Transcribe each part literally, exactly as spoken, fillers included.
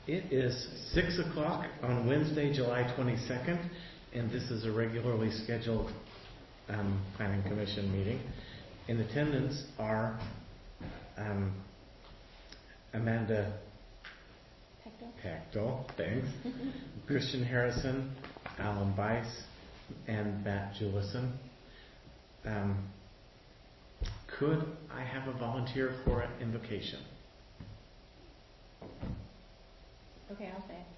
It is six o'clock on Wednesday, July twenty-second, and this is a regularly scheduled um, Planning Commission meeting. In attendance are um, Amanda Pechtel, thanks, Christian Harrison, Alan Bice, and Matt Julison. Um, could I have a volunteer for an invocation? Okay, I'll say it.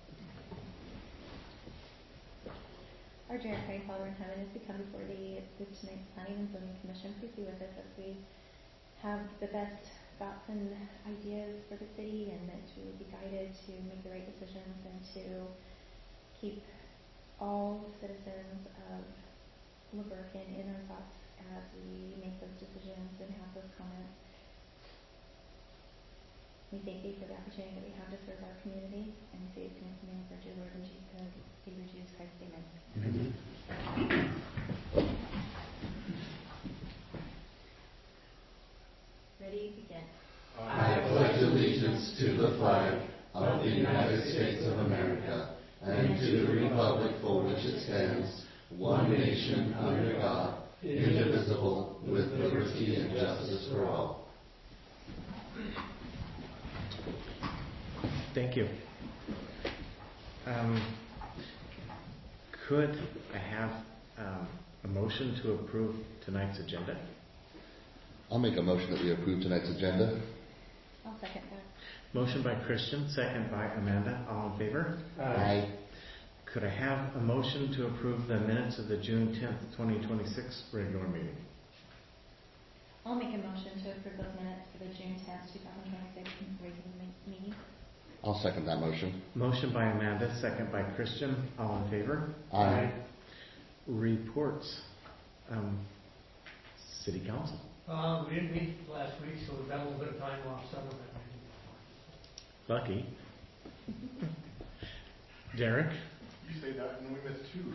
Our dear and kind Father in heaven, as we come before thee this tonight's Planning and Zoning Commission, please be with us as we have the best thoughts and ideas for the city, and that we will be guided to make the right decisions and to keep all citizens of LaBerkin in our thoughts as we make those decisions and have those comments. We thank thee for the opportunity that we have to serve our community, and we say these things in the name of our dear Lord and Jesus, Savior Jesus Christ. Amen. Mm-hmm. Ready, begin. I pledge allegiance to the flag of the United States of America and to the republic for which it stands, one nation under God, indivisible, with liberty and justice for all. Thank you. Um, could I have um, a motion to approve tonight's agenda? I'll make a motion that we approve tonight's agenda. I'll second that. Motion by Christian, second by Amanda. All in favor? Aye. Could I have a motion to approve the minutes of the June tenth, twenty twenty-six regular meeting? I'll make a motion to approve those minutes for the June tenth, twenty twenty-six regular meeting. I'll second that motion. Motion by Amanda, second by Christian. All in favor? Aye. Reports. Um, City Council. Uh, we didn't meet last week, so we've got a little bit of time off some of it. Lucky. Derek? You say that, and we missed two.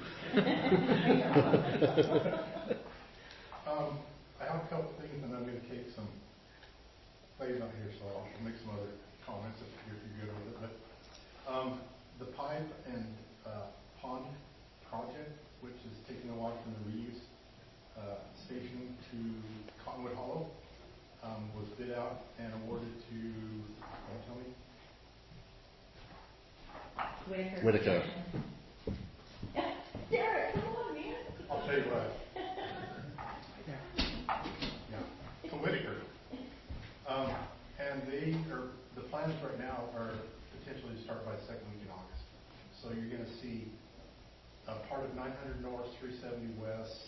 um, I have a couple things, and I'm going to take some. Clay's not here, so I'll make some other comments if you're, if you're good with it. But um, the pipe and uh, pond project, which is taking the water from the Reeves uh, station to Cottonwood Hollow, um, was bid out and awarded to. Don't tell me. Whitaker. Whitaker. Derek, come on, man. I'll tell you what. Yeah, so Whitaker. Um, and they are, the plans right now are potentially to start by the second week in August. So you're going to see a part of nine hundred north, three seventy west,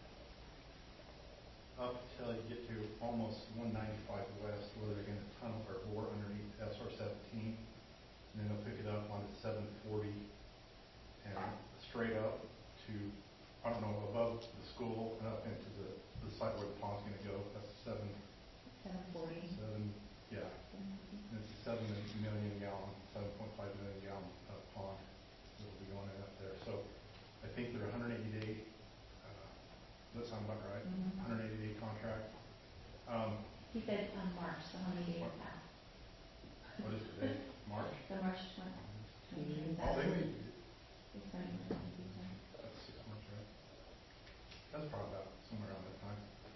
up till you get to almost one ninety-five west, where they're going to tunnel or bore underneath S R seventeen. And then they'll pick it up on seven forty and straight up to, I don't know, above the school and up into the, the site where the pond's going to go. That's seven. seven forty. Seven, yeah. And it's a seven million gallon, seven point five million gallon uh, pond that will be going in up there. So I think they're one hundred eighty day. Uh, does that sound about right? Mm-hmm. one hundred eighty day contract. Um, He said on um, March, so how many days is that? what is today? March? So March twentieth. Oh, they may. It's going to be That's six months, right? That's probably about somewhere around that time.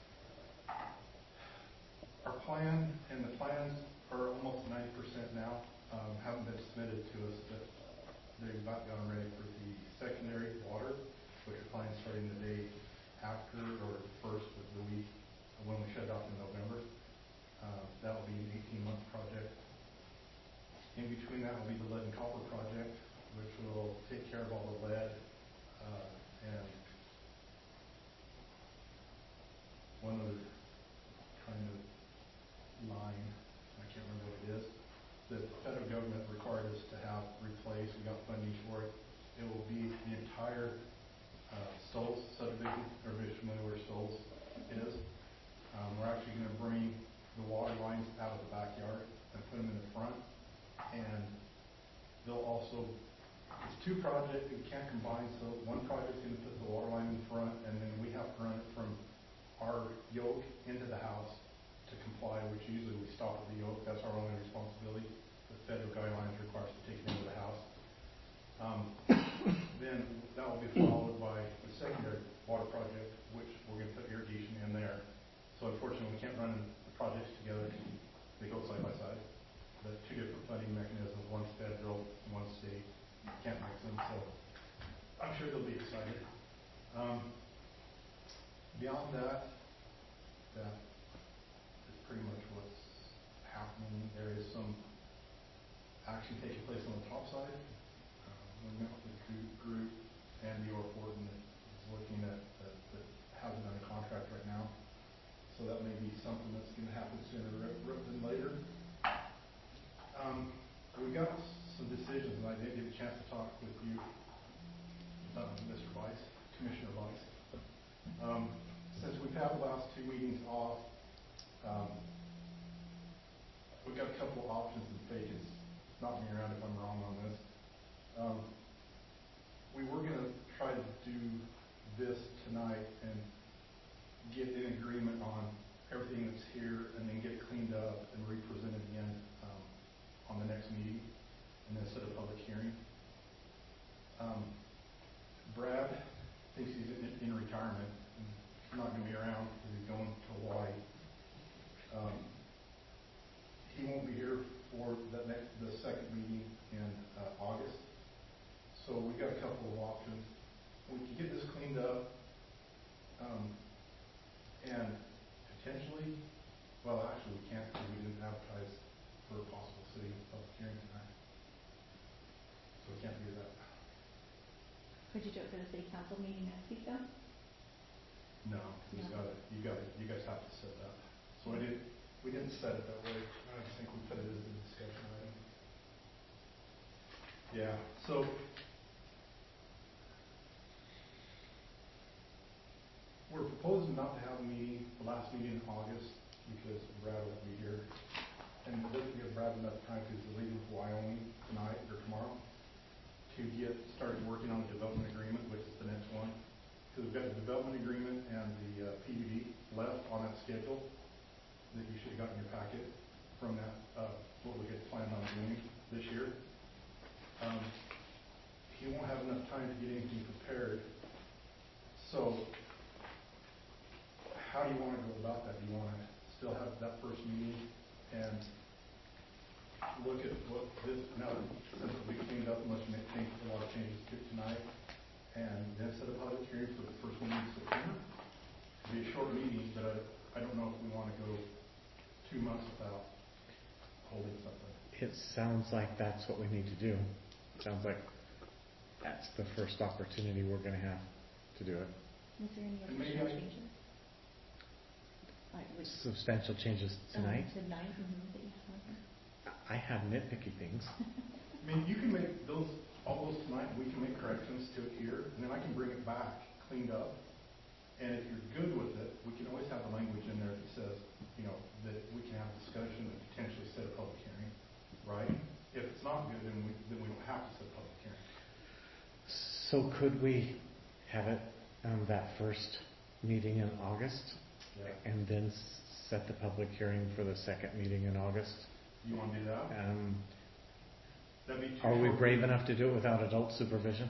Our plan and the plans are almost ninety percent now. Um, haven't been submitted to us, but they've about gotten ready for the secondary water, which we're planning starting the day after or the first of the week when we shut off in November. Uh, that will be an eighteen month project. In between that will be the lead and copper project, which will take care of all the lead uh, and one other kind of line, I can't remember what it is, that the federal government required us to have replaced. We got funding for it. It will be the entire uh, Stolz subdivision. Everybody's familiar where Stolz is. Um, we're actually going to bring the water lines out of the backyard and put them in the front. And they'll also, it's two projects we can't combine, so one project's going to put the water line in front, and then we have to run it from our yoke into the house to comply, which usually we stop at the yoke. That's our only responsibility. The the federal guidelines require us to take it into the house. Um, then that will be followed by the secondary water project, which we're going to put irrigation in there. So unfortunately, we can't run the projects together. They go side by side. The two different funding mechanisms, one's federal and one's state. Can't mix them, so I'm sure they'll be excited. Um, beyond that, that is pretty much what's happening. There is some action taking place on the top side. Um, we met with the group, Andy Orford, that is looking at that, that hasn't done a contract right now. So that may be something that's going to happen sooner rather than later. Um, we got some decisions, and I did get a chance to talk with you, uh, Mister Vice, Commissioner Vice. Um, since we've had the last two meetings off, um, we've got a couple of options in Vegas. Knock me around if I'm wrong on this. Um, we were going to try to do this tonight and get an agreement on everything that's here and then get it cleaned up and re-presented again um, on the next meeting and then set a public hearing. Um, Brad thinks he's in, in retirement and he's not going to be around because he's going to Hawaii. Um, he won't be here for the, next, the second meeting in uh, August. So we've got a couple of options. We can get this cleaned up um, and potentially, well actually we can't because we didn't advertise for a possible city public hearing tonight. So we can't do that. Could you do it for the city council meeting next week though? No, you No. got it. You got it. You guys have to set that. So I did. We didn't set it that way. I just think we put it as a discussion item. Yeah. So we're proposing not to have a meeting, the last meeting in August, because Brad won't be here, and it doesn't give Brad enough time because he's leaving for Wyoming tonight or tomorrow to get started working on the development agreement, which is the next one. Because we've got the development agreement and the uh, P U D left on that schedule that you should have gotten in your packet from that, uh, what we had planned on doing this year. Um, he won't have enough time to get anything prepared. So how do you want to go about that? Do you want to still have that first meeting and look at what this, now since we cleaned up, unless you make change, a lot of changes to it tonight, and then set a public hearing for the first meeting in September? It'll be a short meeting, but I, I don't know if we want to go two months without holding something. It sounds like that's what we need to do. It sounds like that's the first opportunity we're going to have to do it. Is there any And maybe additional I- changes? Like with Substantial changes tonight. Um, tonight, mm-hmm, that you have. I have nitpicky things. I mean, you can make those, all those tonight, and we can make corrections to it here, and then I can bring it back cleaned up. And if you're good with it, we can always have the language in there that says, you know, that we can have a discussion and potentially set a public hearing, right? If it's not good, then we, then we don't have to set a public hearing. So could we have it um, that first meeting in August Yeah. and then s- set the public hearing for the second meeting in August? You want to do that? Um, That'd be too are we short. brave enough to do it without adult supervision?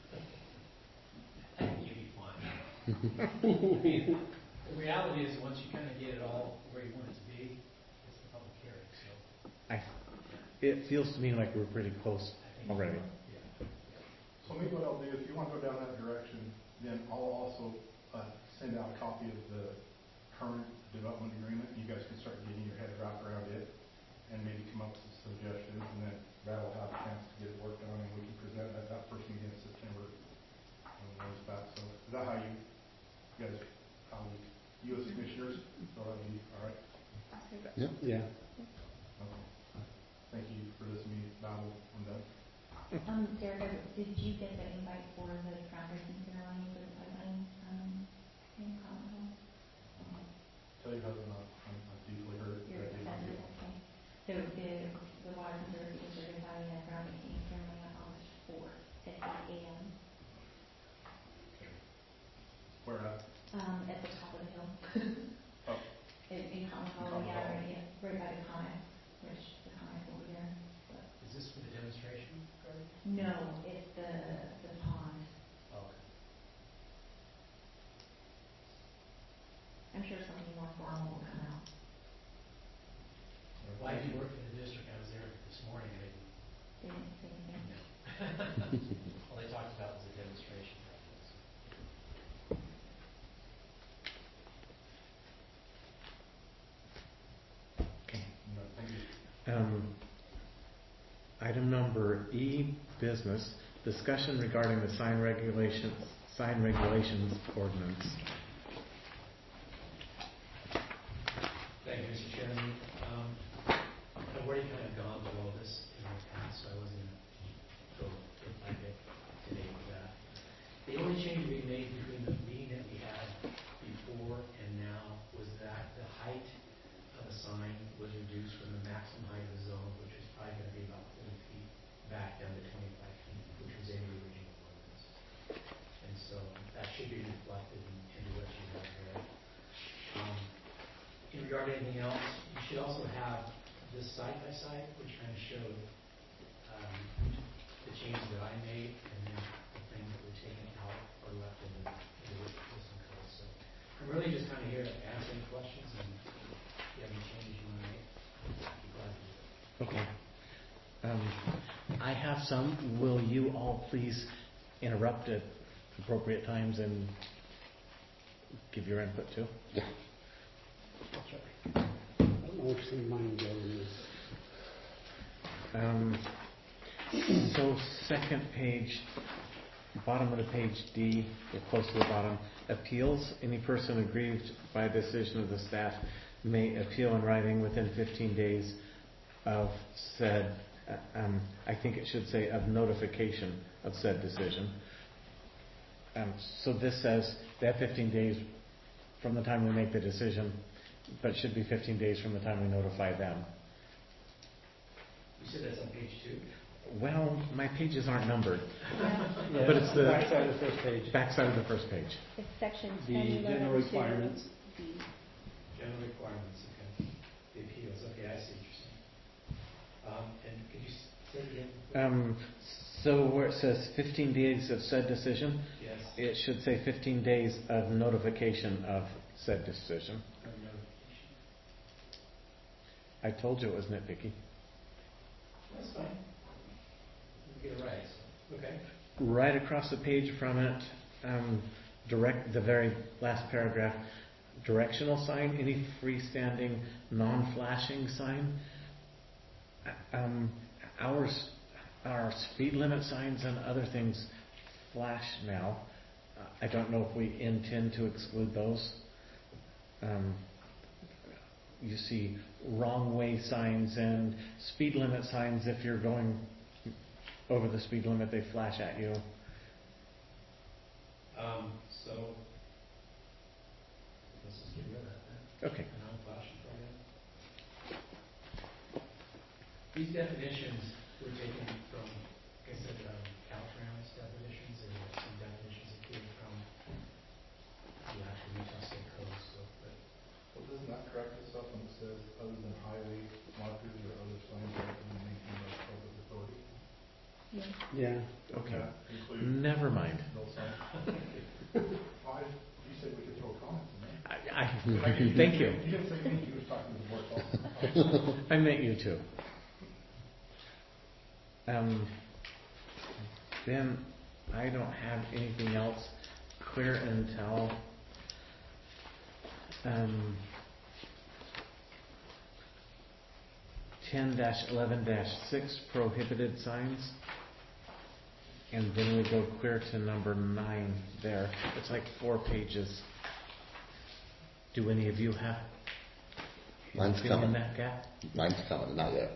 I think you'd be fine. I mean, the reality is, once you kind of get it all where you want it to be, it's the public hearing, so. I, it feels to me like we're pretty close I think already. Yeah. So maybe what I'll do, if you want to go down that direction, then I'll also uh, send out a copy of the current development agreement. You guys can start getting your head wrapped around it and maybe come up with some suggestions, and then Brad will have a chance to get it worked on, and we can present it at that first meeting in September when it's back. So is that how you, you guys, how we, you as commissioners, so that'd be all right? Yep. Yeah. Okay. Thank you for this meeting, battle. I'm done. Um, Derek, did you get the invite for the groundbreaking ceremony for the pipeline, um, in Common Hall? Tell your husband I'm, I'm I'm deeply hurt. You're that he didn't excited, get- okay. So the, the water conservancy district is having a groundbreaking ceremony on August fourth at eight A M. Okay. Where at? Um, at the top of the hill. Oh. In, in Common Hall, Common yeah, Hall. right, yeah, right by the Conex, which the Conex will be there, so. Is this for the demonstration garden? No, it's the, the pond. Oh, okay. I'm sure something more formal will come out. Well, I do work for the district. I was there this morning. I didn't They didn't say anything. know. All they talked about was a demonstration. Okay. No, thank you. Um, item number E, business, discussion regarding the sign regulations, sign regulations ordinance. Thank you, Mister Chairman. Um, I've already kind of gone through all this in the past, so I wasn't going to go get my bit today with that. The only change we made between the meeting that we had before and now was that the height of a sign was reduced from the maximum height of the zone, which was probably going to be about forty feet, back down to twenty-five feet, which was in the original ordinance. And so that should be reflected in, into what you have there. Um, in regard to anything else, you should also have this side by side, which kind of showed um, the changes that I made and then the things that were taken out or left in the, in the existing code. So I'm really just kind of here to answer any questions, and if you have any changes you want to make, I'd be glad to do it. Okay. Um, I have some. Will you all please interrupt at appropriate times and give your input too? Yeah. I don't know if some mind going is. Um, so second page, bottom of the page D, or close to the bottom, appeals. Any person aggrieved by a decision of the staff may appeal in writing within fifteen days of said, uh, um, I think it should say of notification of said decision. Um, so this says they have fifteen days from the time we make the decision, but it should be fifteen days from the time we notify them. You said that's on page two? Well, my pages aren't numbered. Yeah, But it's the- backside of the first page. Backside of the first page. It's section The ten, general eleven, requirements. two, D. General requirements, okay. The appeals, okay, I see what you're saying. Um, and could you s- say it again? Um, so where it says fifteen days of said decision, Yes. it should say fifteen days of notification of said decision. Or notification. I told you it was nitpicky. That's fine. You get it right, so, okay. Right across the page from it, um, direct the very last paragraph, directional sign, any freestanding, non-flashing sign. Uh, Um, ours, our speed limit signs and other things flash now. Uh, I don't know if we intend to exclude those. Um, you see wrong way signs and speed limit signs. If you're going over the speed limit, they flash at you. Um, so, let's just get rid of that then. Okay. A non-flashing program. These definitions were taken from, like I said, um, Caltrans definitions, and some definitions that came from the actual Utah State Code, so, but Well, doesn't that correct itself when it says other than highway markers or other signs that can be maintained by public authority? Yeah. Yeah. Okay. Does that include Never mind. no sign? Why, you said we could throw comments in there. I, I, thank you. You didn't say me, you was talking to the board also. I meant you too. Um, then I don't have anything else clear until um, ten eleven six prohibited signs. And then we go clear to number nine there. It's like four pages. Do any of you have Mine's anything in coming. that gap? Mine's coming, not yet.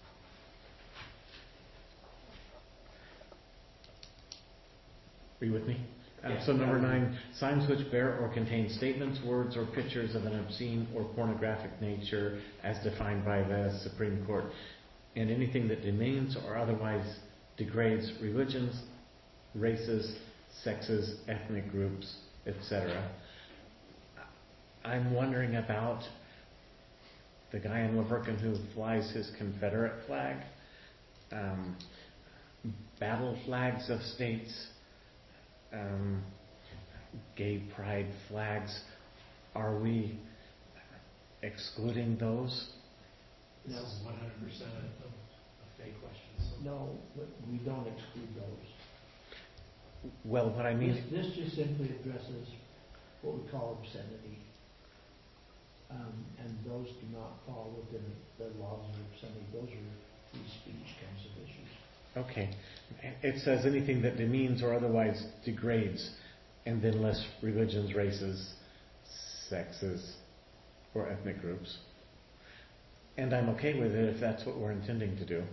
Are you with me? Um, Yeah. so number nine, signs which bear or contain statements, words, or pictures of an obscene or pornographic nature as defined by the Supreme Court, and anything that demeans or otherwise degrades religions, races, sexes, ethnic groups, et cetera. I'm wondering about the guy in Laverton who flies his Confederate flag. um, battle flags of states, um, gay pride flags, are we excluding those? This No. is one hundred percent a, a fake question, so. No, but we don't exclude those. Well, what I This, mean, this just simply addresses what we call obscenity. Um, and those do not fall within the laws of obscenity. Those are free speech kinds of issues. okay, it says anything that demeans or otherwise degrades, and then lists religions, races, sexes, or ethnic groups. And I'm okay with it if that's what we're intending to do.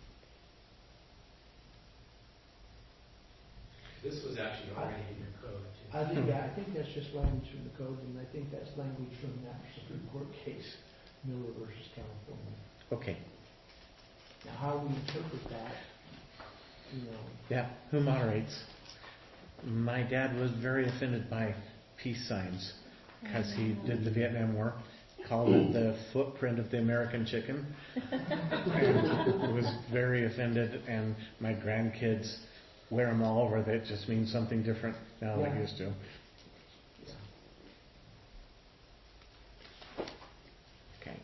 This was actually already in your code, too. I think, I think that's just language from the code, and I think that's language from that Supreme Court case, Miller versus California. Okay, Now, how we interpret that, you know, yeah, who moderates? My dad was very offended by peace signs because he did the Vietnam War, called it the footprint of the American chicken, and was very offended, and my grandkids wear them all over. That just means something different now than Yeah. it used to. Okay.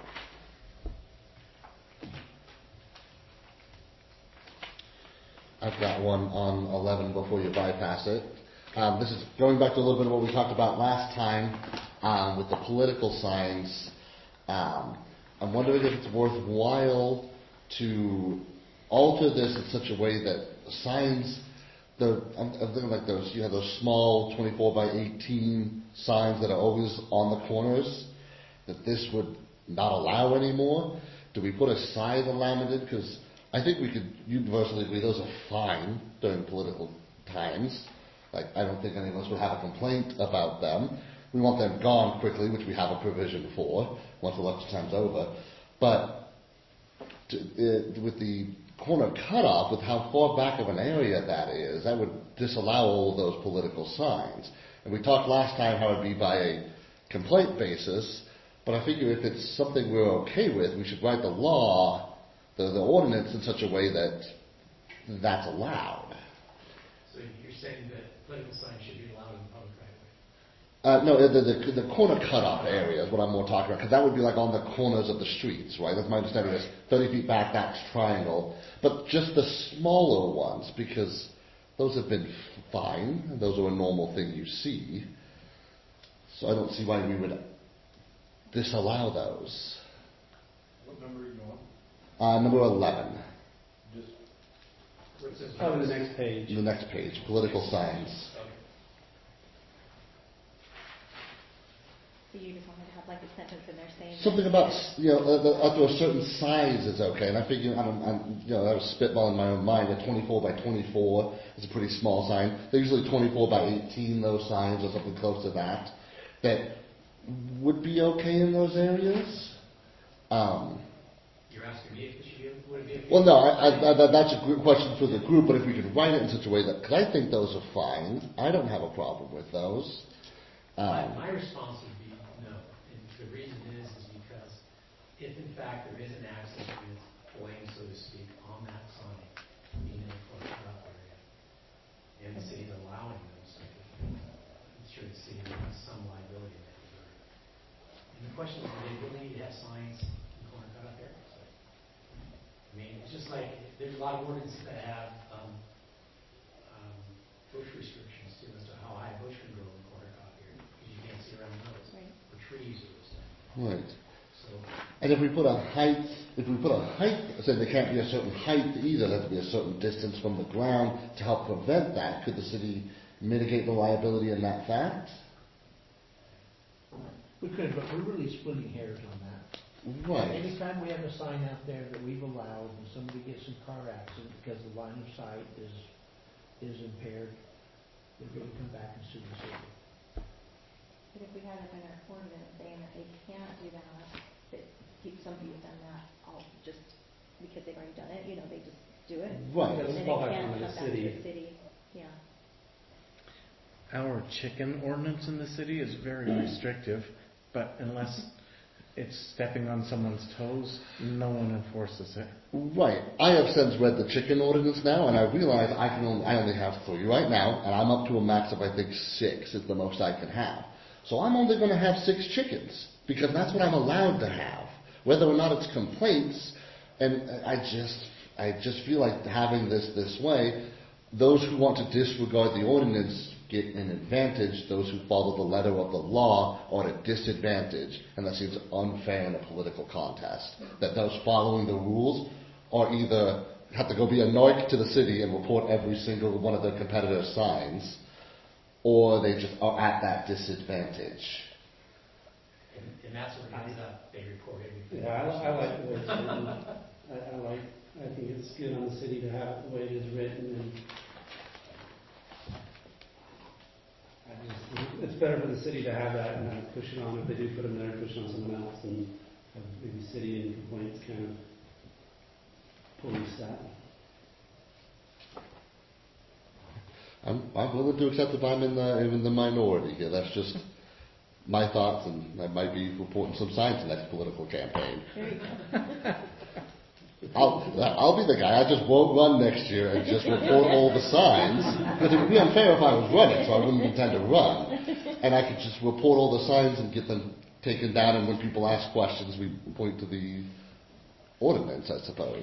I've got one on eleven before you bypass it. Um, this is going back to a little bit of what we talked about last time um, with the political signs. Um, I'm wondering if it's worthwhile to alter this in such a way that signs, the, I'm, I'm thinking like those, you have those small twenty-four by eighteen signs that are always on the corners, that this would not allow anymore. Do we put a size alignment in? Because I think we could universally agree those are fine during political times. Like, I don't think any of us would have a complaint about them. We want them gone quickly, which we have a provision for once election time's over. But to, uh, with the corner cutoff, with how far back of an area that is, that would disallow all of those political signs. And we talked last time how it'd be by a complaint basis, but I figure if it's something we're okay with, we should write the law, the, the ordinance in such a way that that's allowed. So you're saying that political signs should be allowed in the public right of way? Uh, no, the, the, the corner cutoff area is what I'm more talking about, because that would be like on the corners of the streets, right? That's my understanding. Is thirty feet back, that's triangle. But just the smaller ones, because those have been fine. Those are a normal thing you see. So I don't see why we would disallow those. What number are you on? Uh, number eleven, Just, Where it says- Oh, the next page. the next page, political signs. Okay. So you just wanted to have like a sentence in there saying. Something about, you know, uh, the, up to a certain size is okay. And I figure, I don't, I'm, you know, I was spitballing in my own mind. A twenty-four by twenty-four is a pretty small sign. They're usually twenty-four by eighteen, those signs, or something close to that, that would be okay in those areas. Um, You're asking me if it should be, would it be? okay? well, no, I, I, I, that's a good question for the group, but if we could write it in such a way that, because I think those are fine. I don't have a problem with those. My, Um, my response would be no, and the reason is, is because if in fact there is an accident with blame, so to speak, on that sign, being in a close enough area, and the city's allowing those type of things, I'm sure the city will have some liability in that regard. And the question is, do they really need to have signs in corner cutoff areas? Like, I mean, it's just like, there's a lot of ordinances that have, um, um, bush restrictions too, as to how high a bush can grow in corner cutoff area, because you can't see around those, Right. or trees or stuff. right. So, And if we put a height, if we put a height, say there can't be a certain height either, there has to be a certain distance from the ground to help prevent that. Could the city mitigate the liability in that fact? we could, but we're really splitting hairs on that. Right. Anytime we have a sign out there that we've allowed and somebody gets in a car accident because the line of sight is, is impaired, they're gonna come back and sue the city. But if we had it in our ordinance saying that they can't do that, that pe- some people have done that all just because they've already done it, you know, they just do it. Right. And Doesn't they fall back can't on the come back to city. the city, yeah. Our chicken ordinance in the city is very restrictive, but unless it's stepping on someone's toes, no one enforces it. Right. I have since read the chicken ordinance now, and I realize I can only, I only have three right now, and I'm up to a max of I think six is the most I can have. So I'm only going to have six chickens because that's what I'm allowed to have, whether or not it's complaints. And I just, I just feel like having this this way, those who want to disregard the ordinance get an advantage. Those who follow the letter of the law are at a disadvantage, and that seems unfair in a political contest. That those following the rules are either have to go be a narc to the city and report every single one of their competitors' signs, or they just are at that disadvantage. And, and that's what it ends up, they report everything. Yeah, I, li- I like the way it's written. I, I like, I think it's good on the city to have it the way it is written, and I just, it's better for the city to have that and then push it on, if they do put them there, push it on someone else, and have maybe city and complaints kind of police that. I'm, I'm willing to accept if I'm in the in the minority here. That's just my thoughts, and I might be reporting some signs in the next political campaign. I'll, I'll be the guy. I just won't run next year and just report all the signs. Because it would be unfair if I was running, so I wouldn't intend to run. And I could just report all the signs and get them taken down, and when people ask questions, we point to the ordinance, I suppose.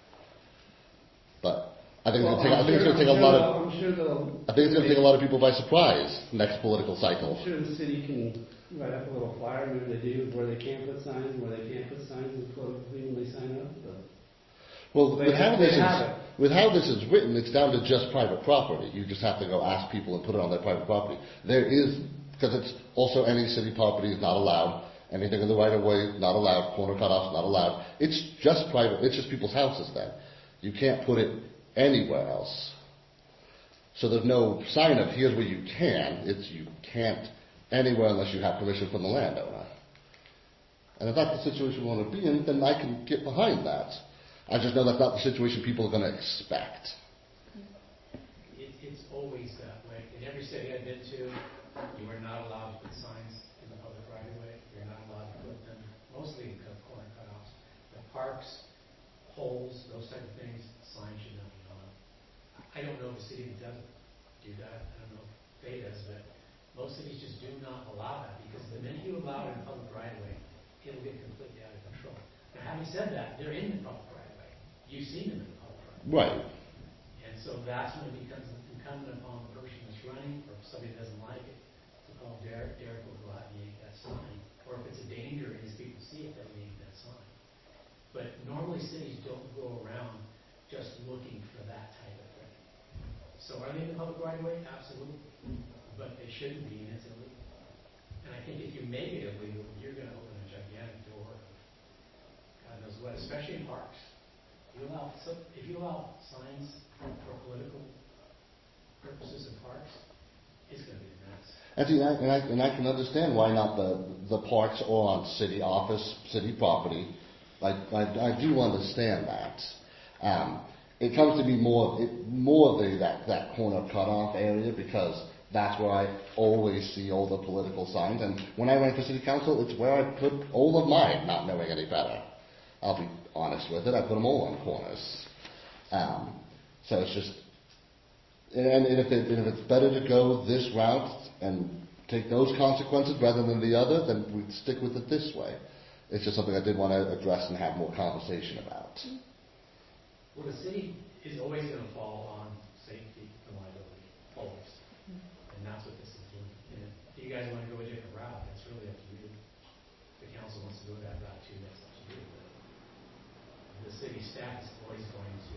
But I think, Well, it's, gonna take, I think it's sure- going to take a I'm lot sure of... they'll- I'm sure they'll. I think it's going to take a lot of people by surprise next political cycle. I'm sure the city can write up a little flyer, maybe they do, where they can put signs, where they can't put signs, and politically when they sign up, but. Well, They- with how they this is have it. with how this is written, it's down to just private property. You just have to go ask people and put it on their private property. There is, because it's also any city property is not allowed. Anything in the right of way not allowed. Corner cutoffs not allowed. It's just private. It's just people's houses then. You can't put it anywhere else. So there's no sign of here's where you can. It's you can't anywhere unless you have permission from the landowner. And if that's the situation we want to be in, then I can get behind that. I just know that's not the situation people are going to expect. It, it's always that way. In every city I've been to, you are not allowed to put signs in the public right of way. You're not allowed to put them, mostly in cut- corner cutoffs. The parks, holes, those type of things, signs should not be on. I don't know if the city doesn't do that. I don't know if they does, but most cities just do not allow that, because the minute you allow it in public right of way, it'll get completely out of control. Now, having said that, they're in the public right of way. You've seen them in the public right of way. Right. And so that's when it becomes incumbent upon the person that's running, or if somebody doesn't like it, to call Derek. Derek will go out and yank that sign. Or if it's a danger and these people see it, they'll yank that sign. But normally cities don't go around just looking for that type of thing. So are they in the public right of way? Absolutely. But they shouldn't be, and it's illegal. And I think if you make it illegal, you're going to open a gigantic door of God knows what, especially in parks. You allow, so if you allow signs for political purposes in parks, it's going to be a mess. And, see, I, and, I, and I can understand why not the the parks or on city office, city property. I, I, I do understand that. Um, it comes to be more it, more the that, that corner cutoff area, because that's where I always see all the political signs. And when I ran for city council, it's where I put all of mine, not knowing any better. I'll be honest with it. I put them all on corners. Um, so it's just, and, and if, it, and if it's better to go this route and take those consequences rather than the other, then we'd stick with it this way. It's just something I did want to address and have more conversation about. Well, the city is always going to fall on safety and liability, always. And that's what this is doing. And if you guys want to go a different route, that's really up to you. If the council wants to go that route too, that's up to you. But the city staff is always going to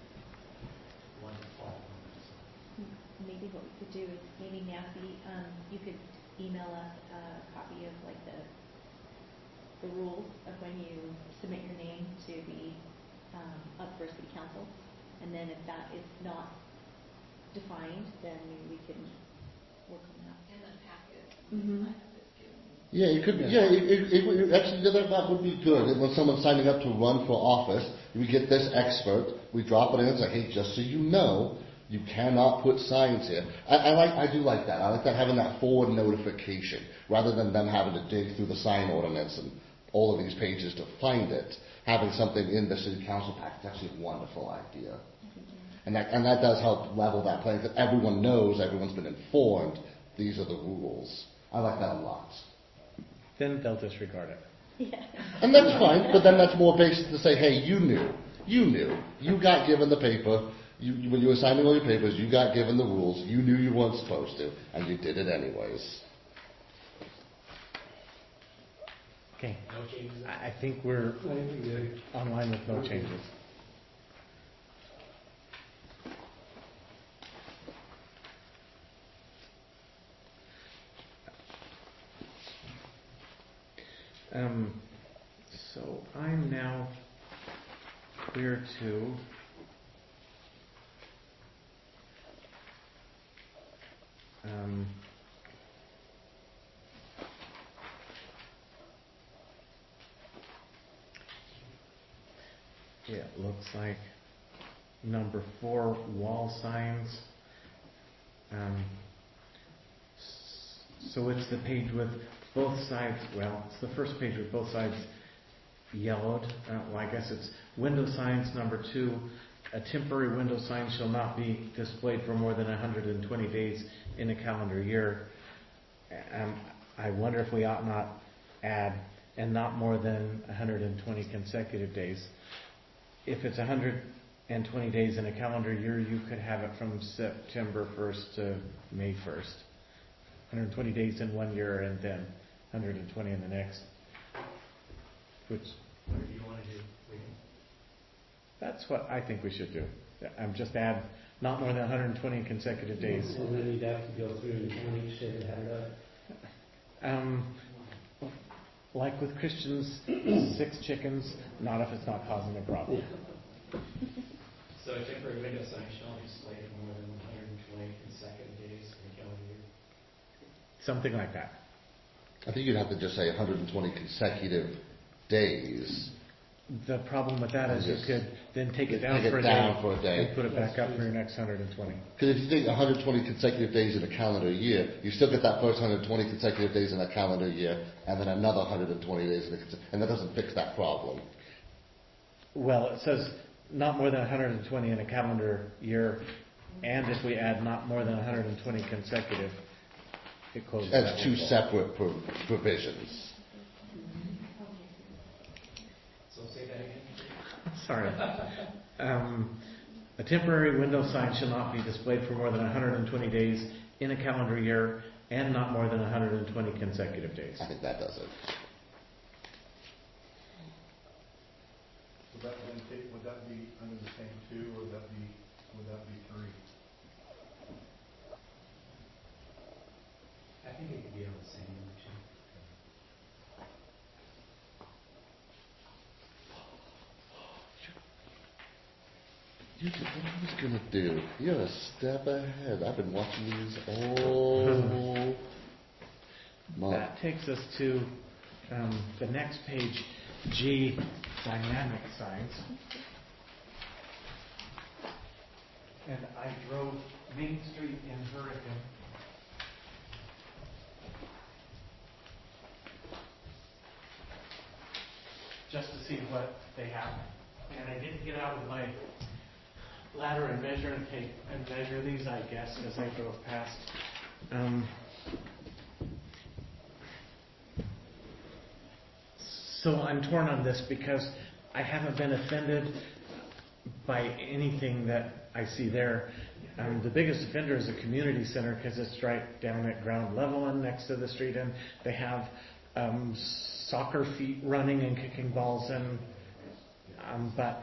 want to fall on that. Maybe what we could do is, maybe Nancy, um, you could email us a copy of like the the rules of when you submit your name to be um, up for city council, and then if that is not defined, then maybe we can work on that. In the packet. Mm-hmm. I have it given. Yeah, it could be. Yeah, it, it, it, it actually that, that would be good. When someone's signing up to run for office, we get this expert, we drop it in. It's like, hey, just so you know, you cannot put signs here. I, I like, I do like that. I like that, having that forward notification rather than them having to dig through the sign ordinance and all of these pages to find it, having something in the city council pack is actually a wonderful idea. And that, and that does help level that playing field. Everyone knows, everyone's been informed, these are the rules. I like that a lot. Then they'll disregard it. Yeah. And that's fine, but then that's more basic to say, hey, you knew. You knew. You got given the paper. You, you- when you were signing all your papers, you got given the rules. You knew you weren't supposed to, and you did it anyways. Okay. No changes? I I think we're I think we do. online with no changes. Um, so I'm now clear to um, yeah, it looks like number four, wall signs. Um, s- so it's the page with both sides, well, it's the first page with both sides yellowed. Uh, well, I guess it's window signs, number two. A temporary window sign shall not be displayed for more than one hundred twenty days in a calendar year. Um, I wonder if we ought not add, and not more than one hundred twenty consecutive days. If it's one hundred twenty days in a calendar year, you could have it from September first to May first. one hundred twenty days in one year and then one hundred twenty in the next. Which, What do you want to do? We can- that's what I think we should do. I'm just add not more than one hundred twenty consecutive days. And then you'd have to go through and count each day that had it up. Um, like with Christians, six chickens, not if it's not causing a problem. So a temporary window sign shall not be displayed for more than one hundred twenty consecutive days in a calendar year. Something like that. I think you'd have to just say one hundred twenty consecutive days. The problem with that is you Yes. could then take it down Take it for a down day for a day. and put it back up for your next one hundred twenty. Because if you think one hundred twenty consecutive days in a calendar year, you still get that first one hundred twenty consecutive days in a calendar year, and then another one hundred twenty days in a, and that doesn't fix that problem. Well, it says not more than one hundred twenty in a calendar year, and if we add not more than one hundred twenty consecutive, it closes that That's two loophole. separate pro- provisions. So say that again. Sorry. Um, a temporary window sign shall not be displayed for more than one hundred twenty days in a calendar year and not more than one hundred twenty consecutive days. I think that does it. Would that then take, would that be under the same two, or would that be, would that be three? I think it could be on the same number too. You did what I was going to do. You're a step ahead. I've been watching these all month. That takes us to um, the next page, G, dynamic signs. And I drove Main Street in Hurricane. Just to see what they have. And I didn't get out with my ladder and measure and tape and measure these, I guess, as I drove past. Um, so I'm torn on this because I haven't been offended by anything that I see there. Um, the biggest offender is the community center because it's right down at ground level and next to the street, and they have um, soccer feet running and kicking balls, and um, but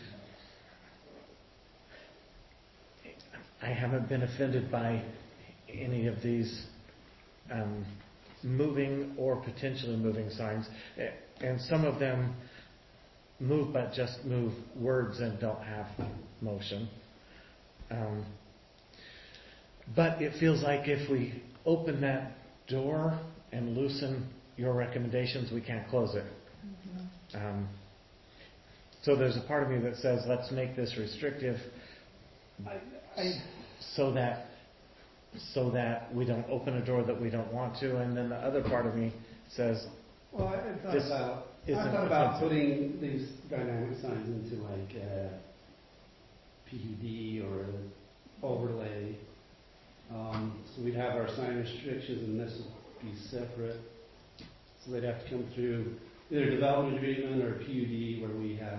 I haven't been offended by any of these um, moving or potentially moving signs, and some of them move but just move words and don't have motion. Um, but it feels like if we open that door and loosen your recommendations, we can't close it. Mm-hmm. Um, so there's a part of me that says, let's make this restrictive I, I, so that so that we don't open a door that we don't want to. And then the other part of me says, well, I I thought This- about isn't. I thought about offensive. putting these dynamic signs into like uh, P U D or an overlay. Um, so we'd have our sign restrictions and this would be separate. So they'd have to come through either development agreement or P U D where we have,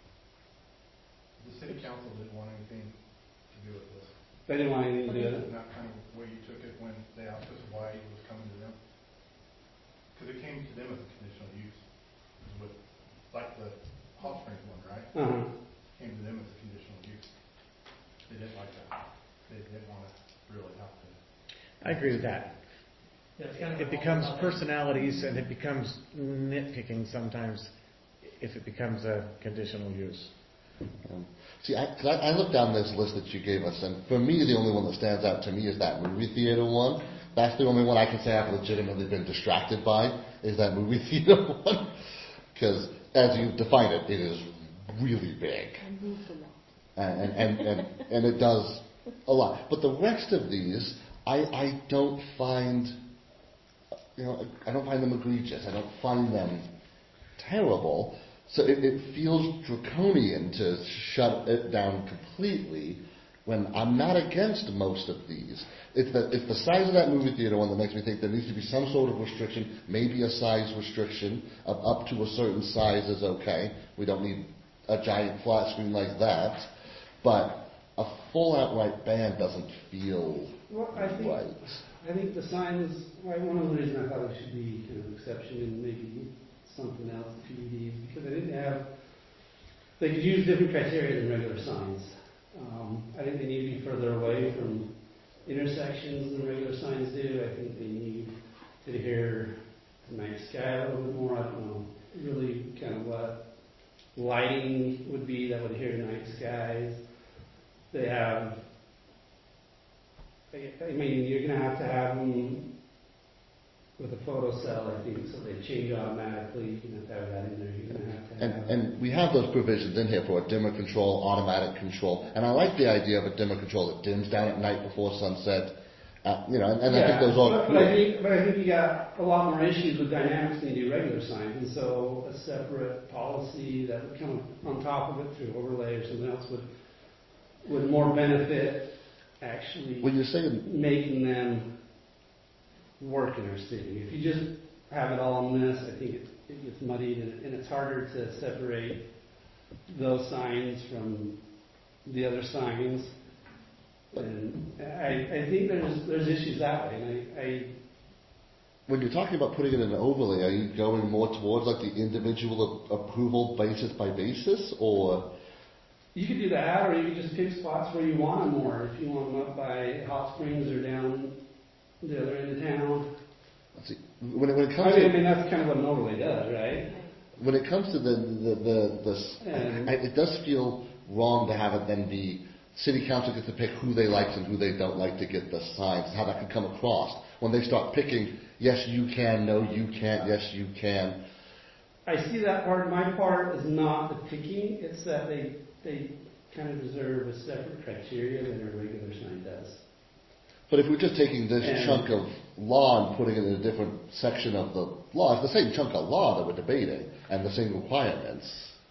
The city council didn't want anything to do with this. they didn't want anything to do with it. Isn't that kind of where you took it when they asked us why it was coming to them? Because it came to them as a conditional use. It was with, like the hot springs one, right? Uh-huh. Came to them as a conditional use. They didn't like that. They didn't want to really have to. I agree with that. Yeah, it's kind of It a becomes multi- personalities and it becomes nitpicking sometimes if it becomes a conditional use. Um, see, I, 'cause I, I looked down this list that you gave us, and for me, the only one that stands out to me is that movie theater one. That's the only one I can say I've legitimately been distracted by, is that movie theater one. Because as you define it, it is really big. And moves a lot. And, and, and, and, and it does a lot. But the rest of these, I, I don't find, you know, I don't find them egregious. I don't find them terrible. So it, it feels draconian to shut it down completely when I'm not against most of these. It's the, it's the size of that movie theater one that makes me think there needs to be some sort of restriction, maybe a size restriction of up to a certain size is okay. We don't need a giant flat screen like that. But a full outright ban doesn't feel Well, I think, right. I think the signs, right, one of the reasons I thought it should be kind of an exception and maybe something else, P U D, is because I think they have, they could use different criteria than regular signs. Um, I think they need to be further away from intersections than regular signs do. I think they need to adhere to night sky a little bit more. I don't know really kind of what lighting would be that would adhere to night skies. They have, I mean, you're going to have to have them with a photo cell, I think, so they change automatically. You're going to have to have that in there. You're going to have to have. And, and we have those provisions in here for a dimmer control, automatic control. And I like the idea of a dimmer control that dims down at night before sunset. Uh, you know, and, and yeah, I think those are but, cool. but I think, but I think you got a lot more issues with dynamics than you do regular signs, and so a separate policy that would come on top of it through overlay or something else would would more benefit actually When you're saying, making them work in our city. If you just have it all in this, I think it, it gets muddied and, and it's harder to separate those signs from the other signs. And I, I think there's there's issues that way, and I, I when you're talking about putting it in an overlay, are you going more towards like the individual a- approval basis by basis, or? you could do that, or you could just pick spots where you want them more. If you want them up by Hot Springs or down the other end of town. Let's see, when it, when it I comes mean, I to mean that's kind of what an overlay does, right? when it comes to the the the, the s- And- I, it does feel wrong to have it then be city council gets to pick who they like and who they don't like to get the signs. How that could come across when they start picking. Yes, you can. No, you can't. Yes, you can. I see that part. My part is not the picking. It's that they they kind of deserve a separate criteria than a regular sign does. But if we're just taking this And- chunk of law and putting it in a different section of the law, it's the same chunk of law that we're debating and the same requirements.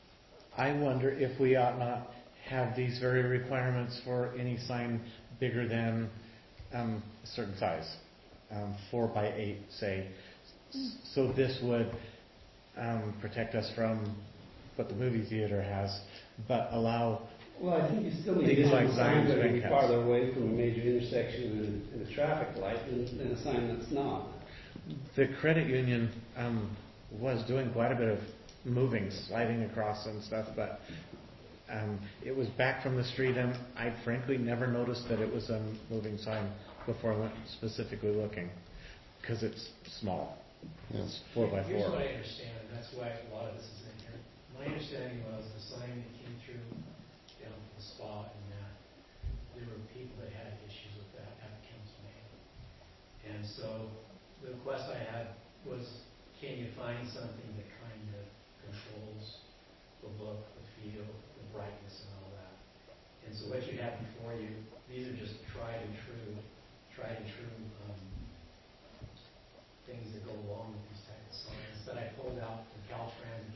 I wonder if we ought not have these very requirements for any sign bigger than um, a certain size, um, four by eight, say. S- So this would um, protect us from what the movie theater has, but allow. Well, I think you still need Things like additional signs signs, that are be bank farther away from a major intersection and, and a traffic light than, than a sign that's not. The credit union um, was doing quite a bit of moving, sliding across and stuff, but um, it was back from the street, and I frankly never noticed that it was a moving sign before I went specifically looking, because it's small. Yeah. It's four by Here's four. what I understand, and that's why a lot of this is in here. My understanding was the sign that came through down to the spa and that, there were people that had issues with that at council meeting. And so the request I had was, can you find something that kind of controls the look, the feel, the brightness and all that? And so what you have before you, these are just tried and true, tried and true um, things that go along with these type of signs that I pulled out from Caltrans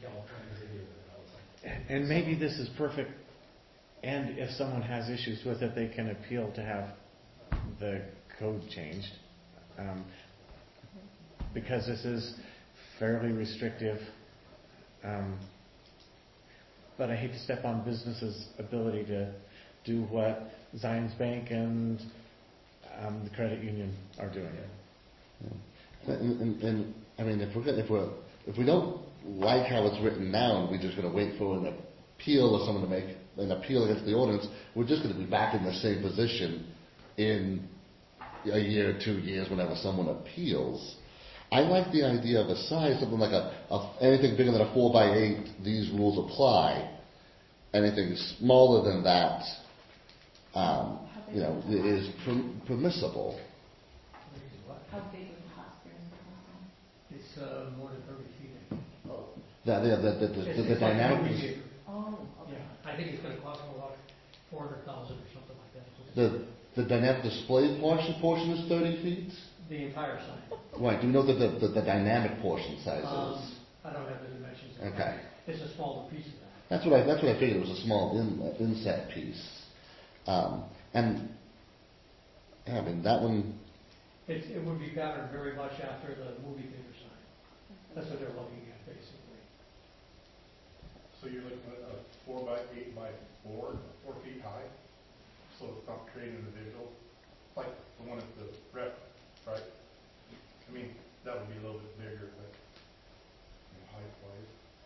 And maybe this is perfect, and if someone has issues with it, they can appeal to have the code changed. Um, because this is fairly restrictive. Um, but I hate to step on businesses' ability to do what Zions Bank and um, the credit union are doing. Yeah. And, and, and I mean, if we're gonna- if we're if we don't like how it's written now, and we're just going to wait for an appeal or someone to make an appeal against the ordinance, we're just going to be back in the same position in a year, two years, whenever someone appeals. I like the idea of a size, something like a, a anything bigger than a four by eight. These rules apply. Anything smaller than that, um, you know, is per- permissible. How big was the classroom? It's uh, more than thirty feet. I think. Oh. The, the, the, the, the, It's- the it's like a dynamic, movie is- theater. Oh, okay. Yeah, I think it's going to cost about four hundred thousand or something like that. the the dynamic display portion portion is thirty feet. The entire sign. Right. Do you know that the, the, the dynamic portion size Um, is? I don't have the dimensions. Okay. It's a smaller piece of that. That's what I that's what I figured. It was a small in, inset piece, um, and yeah, I mean that one. It, it would be patterned very much after the movie theater sign. That's what they're looking at, basically. So you're looking at a four by eight by four, four feet high, so it's not creating a visual, like the one at the rep, right? I mean, that would be a little bit bigger, but you know, height wise.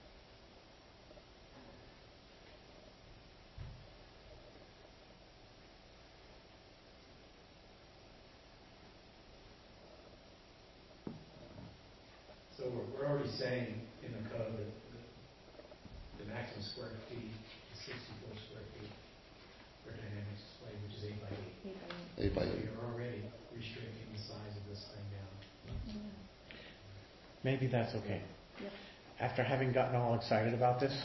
So we're, we're already saying in the code that the, the maximum square feet is sixty-four square feet for dynamic display, which is eight by eight. Eight by eight. Eight by So eight. you're already restricting the size of this thing down. Yeah. Maybe that's okay. Yep. After having gotten all excited about this,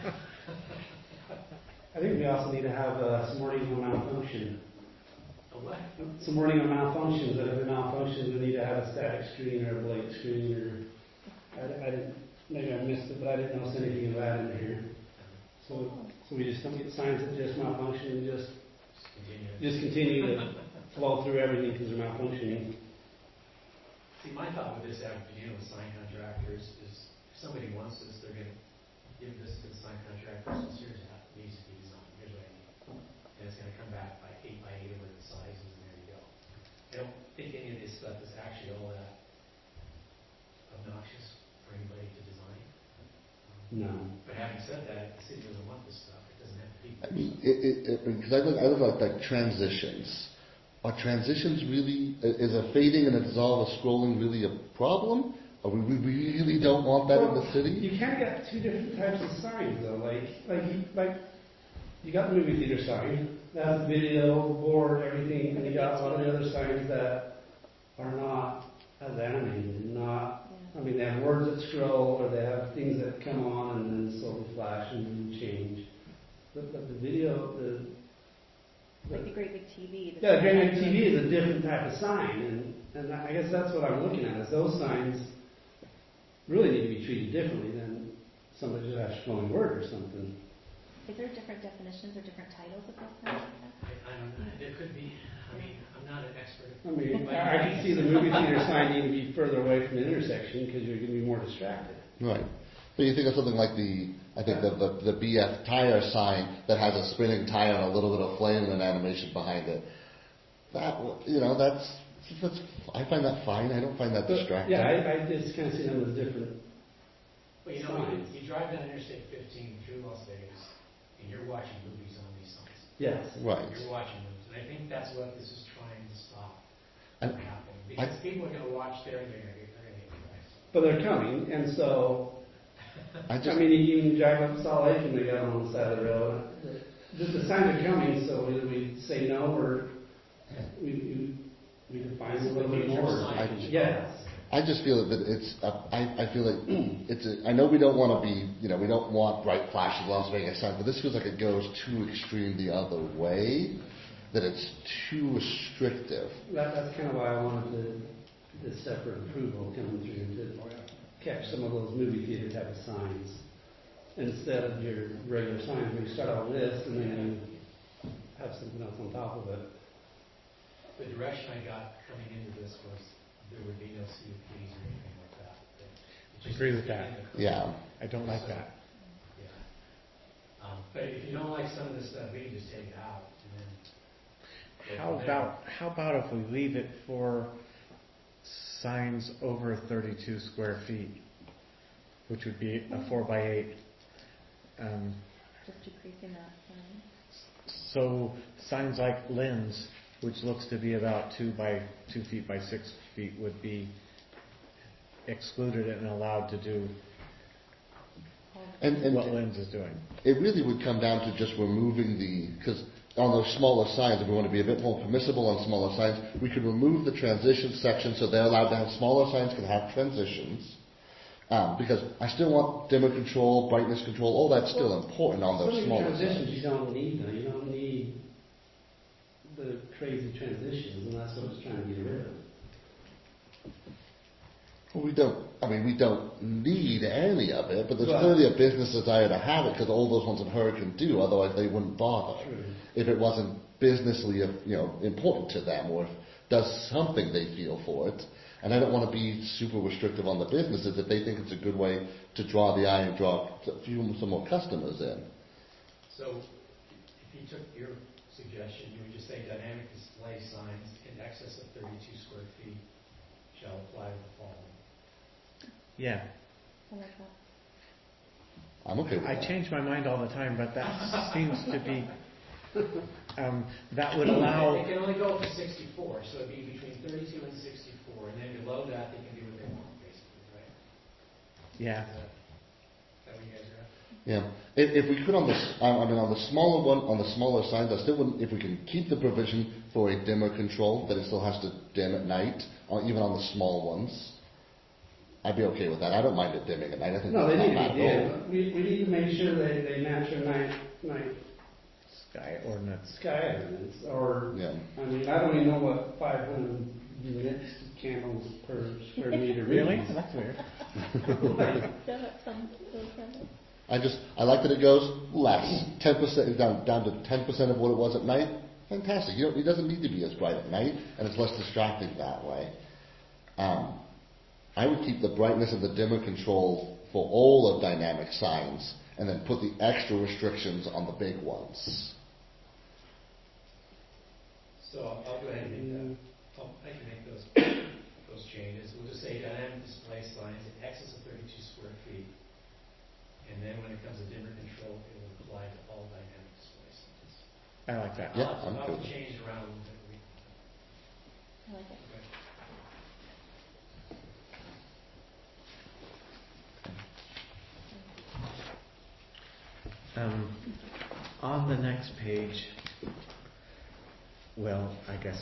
I think we also need to have uh, some wording on malfunction. A what? Some wording on malfunctions, that if it malfunctions, we need to have a static screen or a blade screen or, I, I didn't, maybe I missed it, but I didn't notice anything of that in here. So, so we just don't get signs that just malfunction and just, Just continue. just continue to flow through everything because they're malfunctioning. See, my thought with this, having to deal with sign contractors, is if somebody wants this, they're gonna give this to the sign contractor, so here's how it needs to be designed, here's what I need. And it's gonna come back by eight by eight or the sizes, and there you go. I don't think any of this stuff is actually all that obnoxious for anybody to design. No. But having said that, if the city doesn't want this stuff, it doesn't have to be. I mean, it, it, it, because I look, I look like, like transitions. Are transitions really, is a fading and a dissolve, a scrolling really a problem? Or we, we really don't want that in the city? You kind of got two different types of signs though. Like, like, you, like, you got the movie theater sign, that's video, board, everything, and you got a lot of the other signs that are not as animated, not, I mean, they have words that scroll, or they have things that come on and then slowly flash and then change. But, but the video, the, Like the great big T V. the yeah, the Great sign Big T V is a different type of sign, and, and I guess that's what I'm looking at, is those signs really need to be treated differently than somebody just has scrolling word or something. Is there different definitions or different titles of those signs? I, I don't know, there could be, I mean, I'm not an expert. I mean, I I can see the movie theater sign needing to be further away from the intersection because you're going to be more distracted. Right. But you think of something like the, I think the, the, the B F tire sign that has a spinning tire and a little bit of flame and an animation behind it. That, you know, that's, that's I find that fine. I don't find that But, distracting. yeah, I, I just kind of see them as different. Well, you know, you, signs. you drive down Interstate fifteen through Las Vegas, and you're watching movies on these signs. Yes. Right. You're watching movies, and I think that's what this is trying to stop And from happening. Because people are gonna watch there, and they're gonna get, they're gonna get price. But they're coming, and so, I just, I mean, you can drive up Salt Lake and they got them on the side of the road. The, the signs are coming, so either we say no or we, we, we define a little bit more. I- Yes. I just feel that it's, uh, I, I feel like it's, a, I know we don't want to be, you know, we don't want bright flashing Las Vegas signs, but this feels like it goes too extreme the other way, that it's too restrictive. That, that's kind of why I wanted the, the separate approval coming through to catch some of those movie theater type of signs. instead of your regular signs, where you start out with this and then you have something else on top of it. The direction I got coming into this was there would be no C U Ps or anything like that. that it just Agree with needs to that. be in the code. Yeah. I don't like So, that. Yeah. Um, but if you don't like some of this stuff, we can just take it out and then. go How from there. about, how about if we leave it for signs over thirty-two square feet, which would be a four by eight. Um, Just decreasing that sign. so signs like Lynn's, which looks to be about two by two feet by six feet, would be excluded and allowed to do And, and what Lynn's is doing. it really would come down to just removing the, because on those smaller signs, if we want to be a bit more permissible on smaller signs, we could remove the transition section so they're allowed to have, smaller signs can have transitions. Um, because I still want dimmer control, brightness control, all that's still important on those Some of smaller the transitions signs. you don't need though. You don't need the crazy transitions, and that's what it's trying to get rid of. Well, we don't, I mean, we don't need any of it, but there's Right. clearly a business desire to have it because all those ones in Hurricane do, otherwise they wouldn't bother. True. If it wasn't businessly, you know, important to them, or if does something they feel for it. And I don't want to be super restrictive on the businesses if they think it's a good way to draw the eye and draw a few some more customers in. So if you took your suggestion, you would just say dynamic display signs in excess of thirty-two square feet shall apply to the following. Yeah, I like that. I'm okay with I that. change my mind all the time, but that seems to be, um, that would allow, They can only go up to sixty-four, so it'd be between thirty-two and sixty-four, and then below that, they can do what they want, basically, right? yeah. Is that, is that what you guys are at? Yeah, if, if we could on the, s- I I mean, on the smaller one, on the smaller signs, I still wouldn't, if we can keep the provision for a dimmer control, that it still has to dim at night, or even on the small ones, I'd be okay with that. I don't mind it dimming at night. I think No, they that's need not to be bad at all. dim. We, we need to make sure they, they match our night, night Sky ordinance. sky ordinance, or, Yeah. I mean, I don't even know what five hundred nits candles per square meter Really? means. That's weird. Still have some those candles. I just, I like that it goes less, ten percent, down, down to ten percent of what it was at night. Fantastic. You don't, it doesn't need to be as bright at night, and it's less distracting that way. Um, I would keep the brightness and the dimmer control for all of dynamic signs, and then put the extra restrictions on the big ones. So I'll, I'll go ahead and make that, I'll, I can make those, those changes. We'll just say dynamic display signs in excess of thirty-two square feet. And then when it comes to dimmer control, it will apply to all dynamic display signs. I like that. Yeah, I'll, I'm I'll good. change it around a little bit. I like it. Okay. Um, on the next page, well, I guess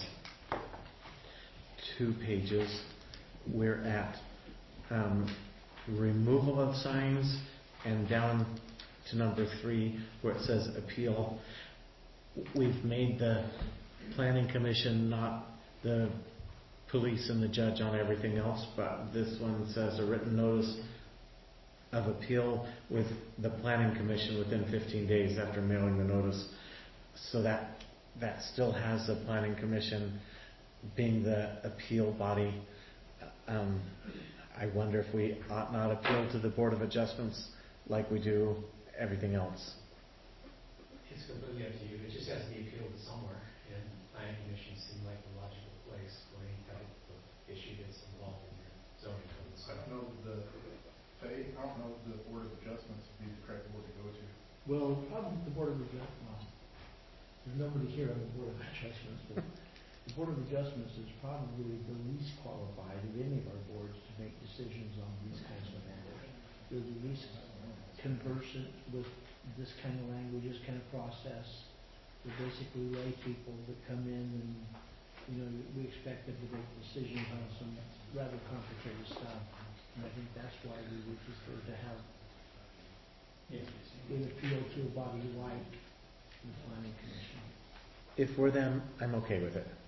two pages, we're at um, removal of signs, and down to number three where it says appeal. We've made the planning commission not the police and the judge on everything else, but this one says a written notice of appeal with the planning commission within fifteen days after mailing the notice. So that that still has the planning commission being the appeal body. Um, I wonder if we ought not appeal to the Board of Adjustments like we do everything else. It's completely up to you. It just has to be appealed to somewhere, and planning commission seemed like the logical place for any type of issue that's involved in your zoning code. I don't know the, Faye, I don't know if the Board of Adjustments would be the correct board to go to. Well, probably the Board of Adjustments, well, there's nobody here on the Board of Adjustments, but the Board of Adjustments is probably the least qualified of any of our boards to make decisions on these kinds of matters. They're the least conversant with this kind of language, this kind of process. They're basically lay people that come in and, you know, we expect them to make decisions on some rather complicated stuff. And I think that's why we would prefer to have Yes. an appeal to a body like the planning commission. If we're them, I'm okay with it.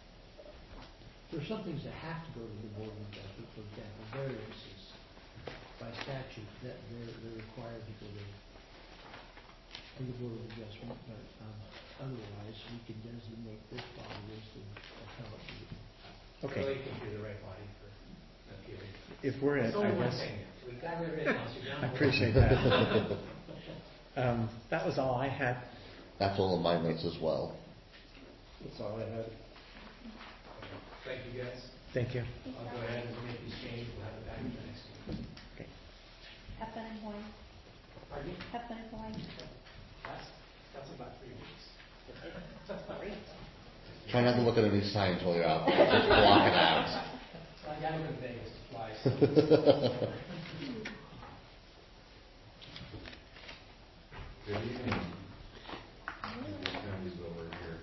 There are some things that have to go to the Board of Adjustment, for example, variances. by statute, that they're, they're required to go to, to the Board of Adjustment, but, um, otherwise, we can designate this body as the appellate body. Okay, Really can be the right body for appealing. if we're at, It's only I one guess, thing. We got rid of it, now, so you're down I to one. appreciate that. Um, that was all I had. That's all of my notes as well. That's all I had. Thank you, guys. Thank you. Thanks, I'll go Robert. ahead and make these changes, we'll have it back for next week. Have fun in Hawaii. Pardon me? Have fun in Hawaii. That's, that's about three weeks. Great. Try not to look at any signs while you're out there. Just block it out. I gotta go to Vegas to fly, so. Good evening. Cindy's over here.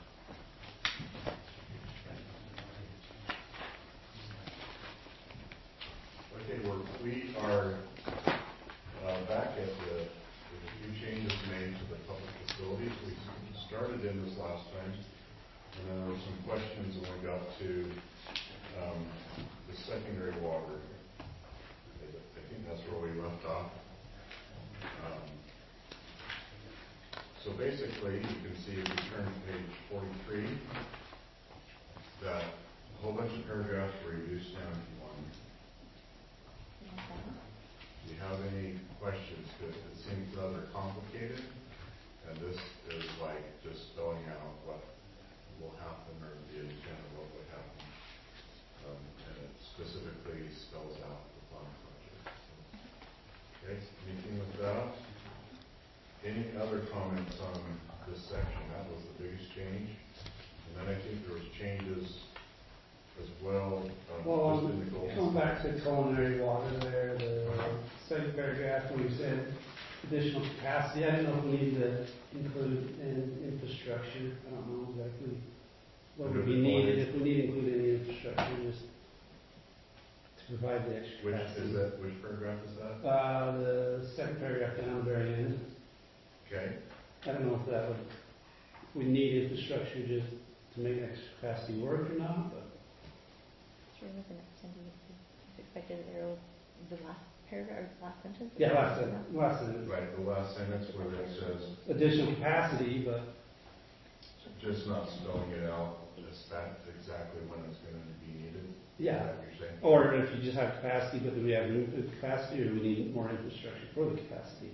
Okay, we're, we are uh, back at the, with a few changes made to the public facilities. We started in this last time, and then there were some questions when we got to um, the secondary water. I think that's where we left off. Um, So basically, you can see if you turn to page forty-three, that a whole bunch of paragraphs were reduced down to one. Do you have any questions? Because it seems rather complicated, and this is like just spelling out what will happen or the intent of what would happen. Um, and it specifically spells out the fund project. So, okay, anything with that? Any other comments on this section? That was the biggest change. And then I think there was changes as well, um, Well, just in the goals. come back to culinary water there, the second paragraph when we said additional capacity. I didn't know if we needed to include in infrastructure. I don't know exactly what would be needed, if we need to include any infrastructure, just to provide the extra Which capacity. is that, which paragraph is that? Uh, the second paragraph down the very end. Okay. I don't know if that would, if we need infrastructure just to make extra capacity work or not, but. Sure wasn't extended. It's expected that there was the last paragraph or last sentence. Yeah, last sentence, last sentence. Right, the last sentence where it says, Additional capacity, but just not spelling it out, just that exactly when it's going to be needed. yeah. Is that what you're saying? Or if you just have capacity, but do we have new capacity or do we need more infrastructure for the capacity?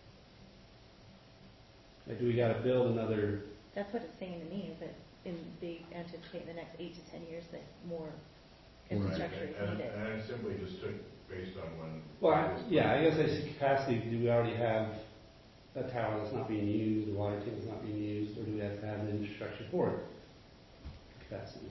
Like, do we gotta build another, That's what it's saying to me, is that in, they anticipate in the next eight to ten years that more Right, infrastructure is and, needed. and I simply just took based on when. well, I- yeah, I guess I see capacity, do we already have a tower that's not being used, a water tank that's not being used, or do we have to have an infrastructure for it? Capacity.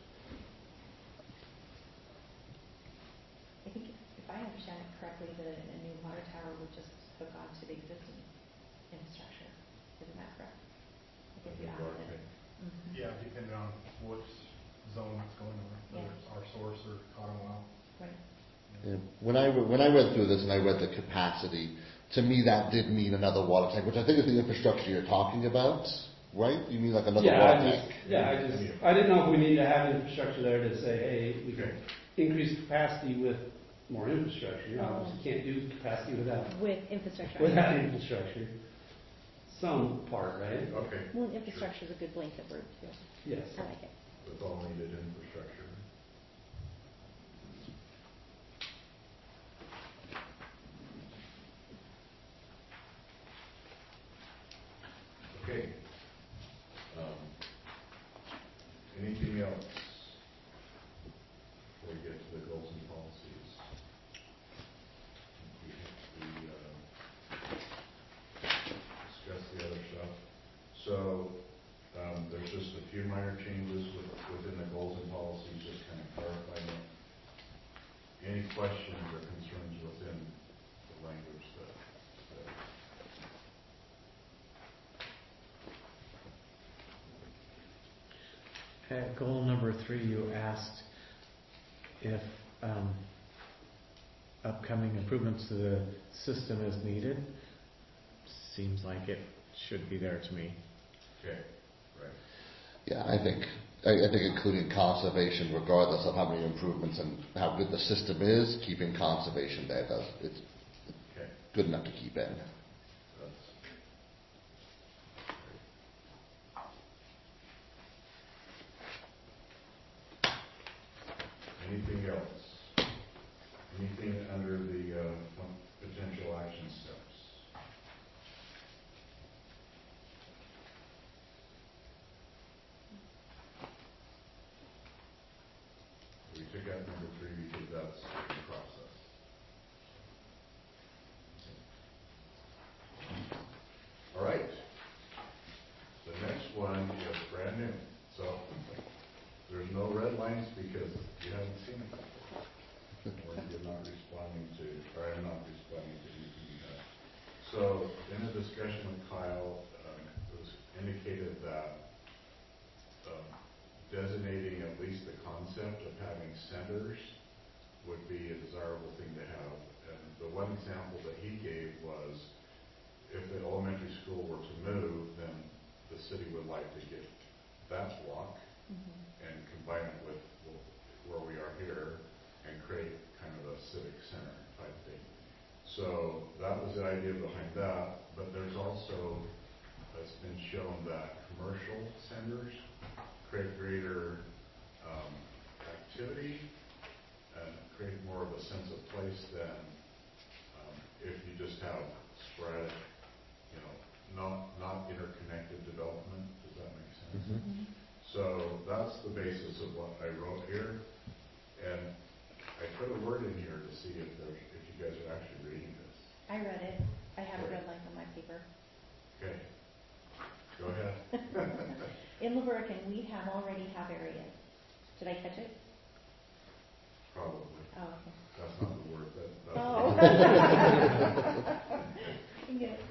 I think if, if I understand it correctly, the, a new water tower would just hook on to the existing infrastructure. Isn't that correct? Like if you ask it. Mhm. Yeah, depending on which zone it's going over, whether Yeah. it's our source or Cottonwell. Right. Yeah. When I re- when I read through this and I read the capacity, to me that did mean another water tank, which I think is the infrastructure you're talking about, right? You mean like another Yeah, water I tank? just, yeah, I just, I didn't know if we need to have infrastructure there to say, hey, we can increase capacity with more infrastructure. You know, you can't do capacity without, With infrastructure. without infrastructure. Some part, right? Okay. Well, infrastructure is a good blanket word too. Yes. I like it. With all needed infrastructure. Okay. Um, anything else before we get to the goals and policies? We, we uh, discussed the other stuff. So um, there's just a few minor changes with, within the goals and policies, just kind of clarifying it. Any questions or concerns within the language that, that At goal number three, you asked if um, upcoming improvements to the system is needed. Seems like it should be there to me. okay, right. Yeah, I think I, I think including conservation, regardless of how many improvements and how good the system is, keeping conservation there does, it's Okay. good enough to keep in. That's Anything else? Anything under the uh, potential action steps? We took out number three because that's in process. All right. The next one is brand new. So there's no red lines because you haven't seen it before. Or you're not responding to, or I'm not responding to anything you have. So in a discussion with Kyle, um, it was indicated that um, designating at least the concept of having centers would be a desirable thing to have. And the one example that he gave was if the elementary school were to move, then the city would like to get that block Mm-hmm. and combine it with where we are here and create kind of a civic center type thing. So that was the idea behind that, but there's also, it's been shown that commercial centers create greater um, activity and create more of a sense of place than um, if you just have sporadic, you know, not not interconnected development. Does that make sense? Mm-hmm. So that's the basis of what I wrote here, and I put a word in here to see if there's, if you guys are actually reading this. I read it. I have it red lines on my paper. Okay, go ahead. In Laverican, we have already have areas. Did I catch it? Probably. Oh, okay. That's not the word. That, that's Oh. the I get it.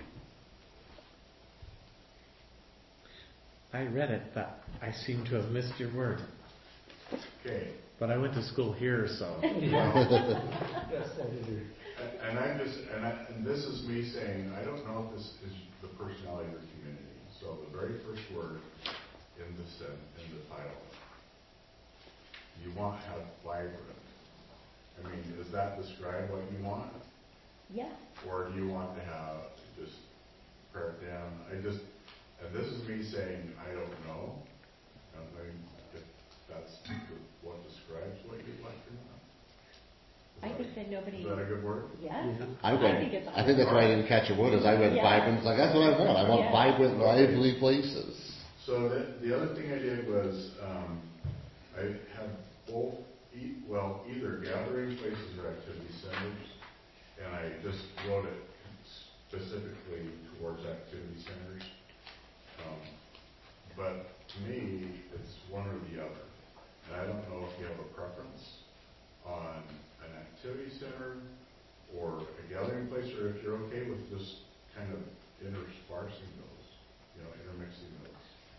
I read it, but I seem to have missed your word. Okay. But I went to school here, so. Yes, editor. And, and I'm just, and, I, and this is me saying, I don't know if this is the personality of your community. So the very first word in the sen- in the title, you want to have vibrant. I mean, does that describe what you want? Yes. Or do you want to have just pare it down? I just, and this is me saying, I don't know. I don't know if that's what describes what you'd like or not. Is I that think a- that nobody. Is that a good word? Yes. Yeah. I read, I think it's I think that's why I didn't catch a word, is I read Yeah. vibrant, like, that's what I want, I want Yeah. vibrant, lively places. So the, the other thing I did was, um, I had both, e- well, either gathering places or activity centers, and I just wrote it specifically towards activity centers. Um, but to me, it's one or the other. And I don't know if you have a preference on an activity center or a gathering place, or if you're okay with just kind of interspersing those, you know, intermixing those.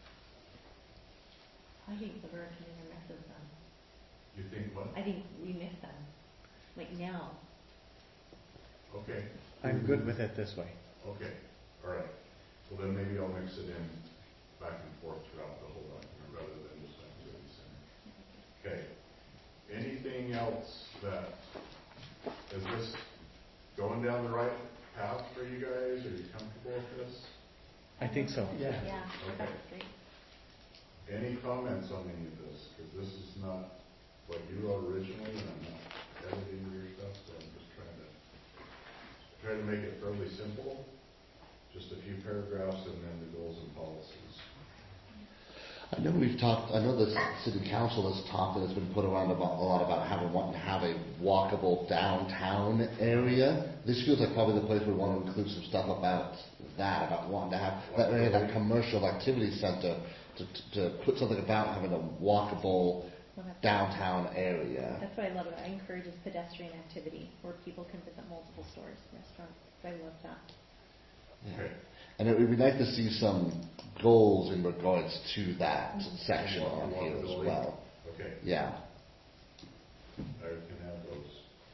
I think the Laverican intermixes them. You think what? I think we mix them. Like now. Okay, I'm good with it this way. okay, all right. Well, then maybe I'll mix it in back and forth throughout the whole document rather than just activity center. Okay. Anything else that, is this going down the right path for you guys? Are you comfortable with this? I think so. Yeah. Yeah. Okay. That's great. Any comments on any of this? Because this is not what you wrote originally, and I'm not editing your stuff, so I'm just trying to try to make it fairly simple. Just a few paragraphs and then the goals and policies. I know we've talked, I know the city council has talked, and it's been put around about, a lot about having, wanting to have a walkable downtown area. This feels like probably the place we want to include some stuff about that, about wanting to have that area, that commercial activity center, to, to, to put something about having a walkable Well, that's- downtown area. That's what I love about it. It encourages pedestrian activity where people can visit multiple stores, restaurants. I love that. Yeah. And it would be nice to see some goals in regards to that section on here as Walkability. well. Okay, Yeah. I can have those.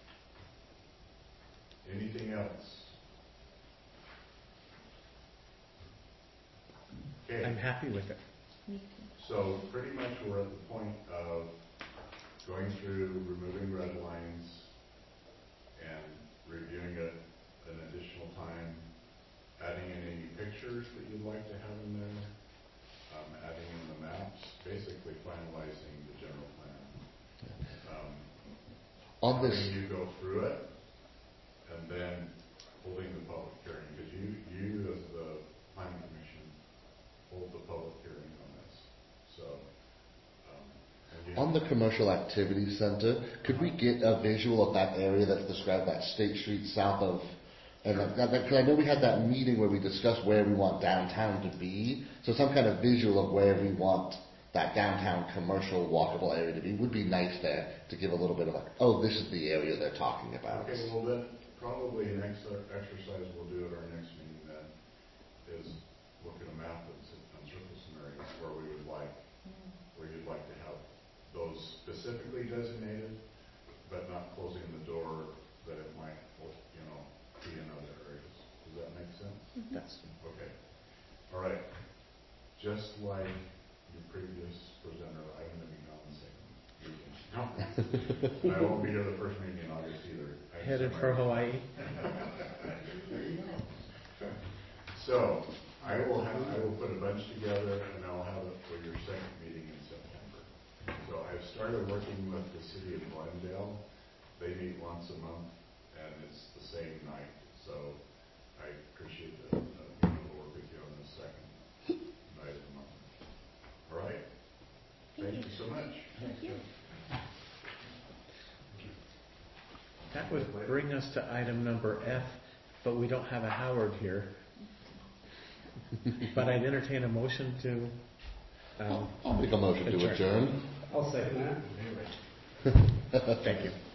Anything else? Okay. I'm happy with it. Me too. So pretty much we're at the point of going through, removing red lines, and reviewing it an additional time, adding in any pictures that you'd like to have in there, um, adding in the maps, basically finalizing the general plan. Um, On this, having you go through it, and then holding the public hearing, because you, you as the planning commission hold the public hearing on this. So, um, and you- on the commercial activity center, could we get a visual of that area that's described, that State Street south of, and that, that, that- 'cause I know we had that meeting where we discussed where we want downtown to be, so some kind of visual of where we want that downtown commercial walkable area to be would be nice there to give a little bit of like, oh, this is the area they're talking about. Okay, well then, probably an ex- exercise we'll do at our next meeting then is look at a map and, s- and circle some areas where we would like, where you'd like to have those specifically designated, but not closing the door that it might, you know, be in other areas. Does that make sense? That's, Okay. All right. Just like your previous presenter, I'm going to be gone the second meeting. No. I won't be here the first meeting in August either. I headed just- for Hawaii. There you go. So, I will have, I will put a bunch together and I'll have it for your second meeting in September. So I've started working with the city of Glendale. They meet once a month and it's the same night. So I appreciate that, uh, being able to work with you on the second night of the month. All right? Thank you so much. Thank you. That would bring us to item number F, but we don't have a Howard here. But I'd entertain a motion to, um, I'll make a motion to Adjourn. adjourn. I'll second that. thank you.